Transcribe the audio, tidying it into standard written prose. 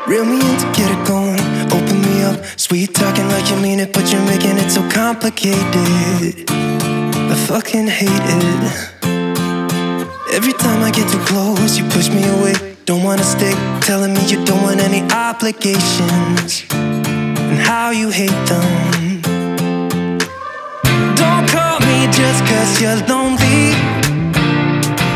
Reel me in to get it going, open me up. Sweet talking like you mean it, but you're making it so complicated. I fucking hate it. Every time I get too close, you push me away. Don't wanna stay, telling me you don't want any obligations, and how you hate them. Don't call me just 'cause you're lonely.